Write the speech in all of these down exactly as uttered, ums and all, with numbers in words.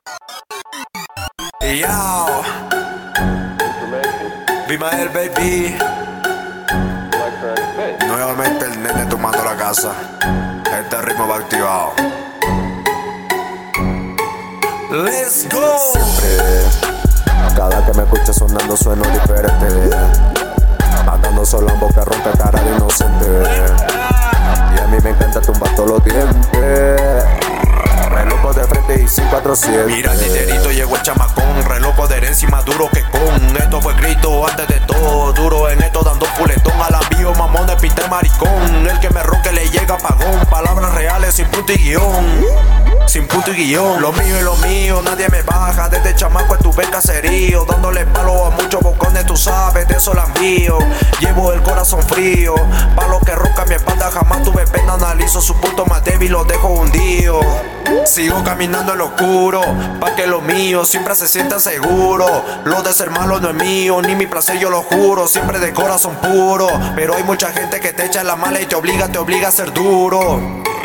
Yo, Bimael, baby. Nuevamente el nene tomando la casa. Este ritmo va activado. Let's go. Siempre, cada que me escucha sonando sueno diferente. Matando solo en boca ronca, cara de inocente. Y a mí me encanta tumbar todos los dientes. Reloco de frente y cinco cuatro siete. Mira el dinerito, llegó el chamacón. Reloco de herencia más duro que con. Esto fue escrito antes de todo. Duro en esto dando puletón. Al envío mamón de pinte maricón. El que me ronque le llega apagón. Palabras reales sin punto y guión. Sin punto y guión. Lo mío y lo mío, nadie me baja. Desde chamaco estuve en caserío. Dándole palo a muchos bocones, tú sabes, de eso la envío. Llevo el corazón frío. Pa' lo que ronca mi espalda, jamás tuve pena. Analizo su punto más débil, lo dejo hundido. Sigo caminando en lo oscuro, pa' que lo mío siempre se sienta seguro. Lo de ser malo no es mío, ni mi placer yo lo juro. Siempre de corazón puro, pero hay mucha gente que te echa la mala y te obliga, te obliga a ser duro.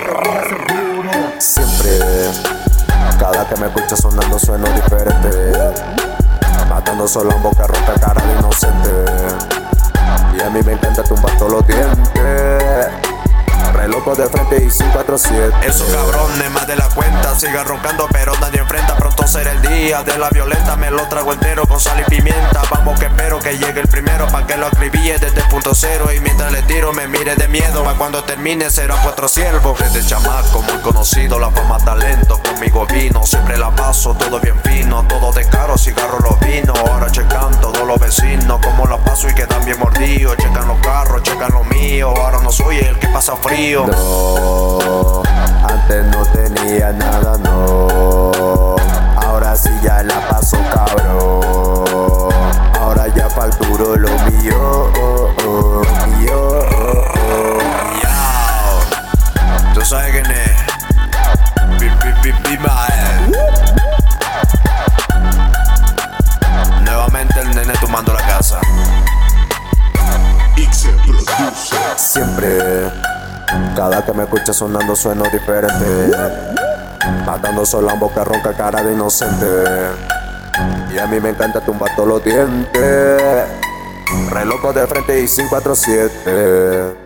Siempre, cada que me escucha sonando sueno diferente. Matando solo en boca ronca, cara de inocente. Y a mí me encanta tumbar todos los dientes. Reloco de frente y cinco cuatro siete. Esos cabrones más de la cuenta sigan roncando pero nadie enfrenta. Pronto será el día de la violenta. Me lo trago entero con sal y pimienta. Vamos que espero que llegue el primero pa' que lo acribille desde el punto cero. Y mientras le tiro me mire de miedo. Pa' cuando termine será cuatro siervos. Desde chamaco muy conocido, la fama talento conmigo vino. Siempre la paso, todo bien fino. Todo de caro, cigarro los vinos. Ahora checan todos los vecinos como la paso y quedan bien mordidos. Checan los carros, checan lo mío. Ahora no soy el que pasa frío. No, antes no tenía nada, no. Ahora sí ya la paso cabrón. Ahora ya facturo lo mío, oh, oh, mío, oh, oh. Yo, tú sabes quién es. Bi- bi- bi- Bimael. Nuevamente el nene tomando la casa. Siempre, cada que me escucha sonando sueno diferente. Matando solo en boca ronca, cara de inocente. Y a mí me encanta tumbar todos los dientes. Reloco de frente y cinco cuatro siete.